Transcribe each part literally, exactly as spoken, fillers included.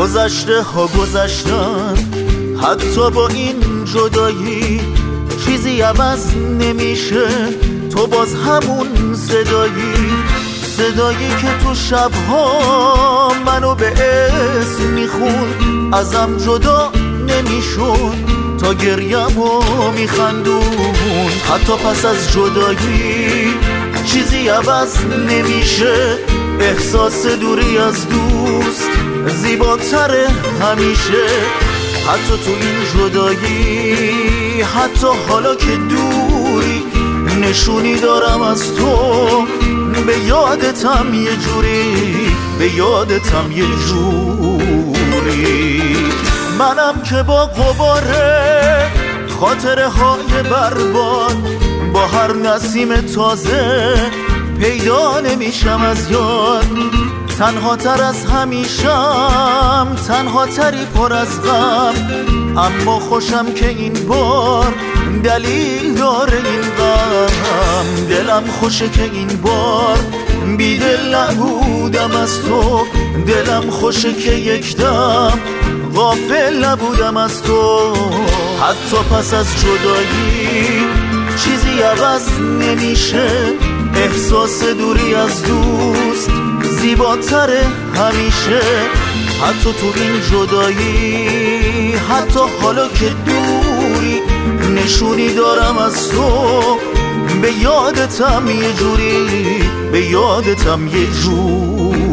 گذشته ها گذشتن، حتی با این جدایی چیزی عوض نمیشه. تو باز همون صدایی، صدایی که تو شبها منو به اسم میخون، ازم جدا نمیشون تا گریمو میخندون. حتی پس از جدایی چیزی عوض نمیشه. احساس دوری از دوست زیباتره همیشه. حتی تو این جدایی، حتی حالا که دوری، نشونی دارم از تو. به یادتم یه جوری، به یادتم یه جوری. منم که با غباره خاطره های برباد، با هر نسیم تازه پیدا نمیشم از یاد. تنها تر از همیشم، تنها تری پر از غم، اما خوشم که این بار دلیل داره این غم. دلم خوشه که این بار بیدل نبودم از تو. دلم خوشه که یک دم غافل نبودم از تو. حتی پس از جدایی چیزی عوض نمیشه. احساس دوری از دوست زیباتره همیشه. حتی تو این جدایی، حتی حالا که دوری، نشونی دارم از تو. به یادتم یه جوری، به یادتم یه جوری.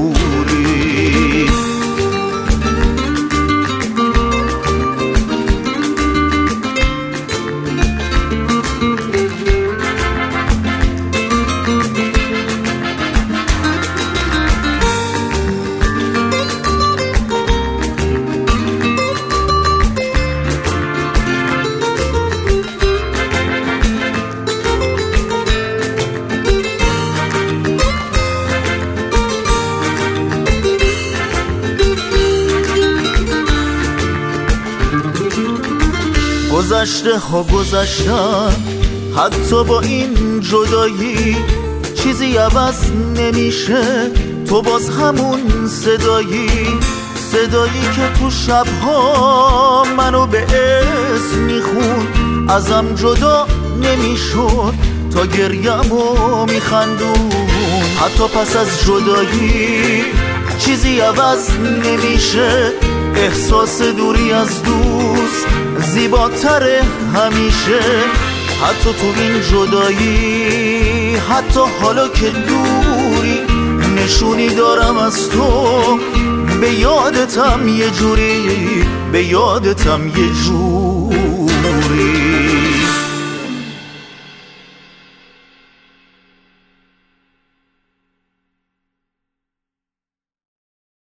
گذشته ها گذشتن، حتی با این جدایی چیزی عوض نمیشه. تو باز همون صدایی، صدایی که تو شبها منو به اسم میخون، ازم جدا نمیشد تا گریمو میخندون. حتی پس از جدایی چیزی عوض نمیشه. احساس دوری از دوست زیباتره همیشه. حتی تو این جدایی، حتی حالا که دوری، نشونی دارم از تو. به یادتم یه جوری، به یادتم یه جوری.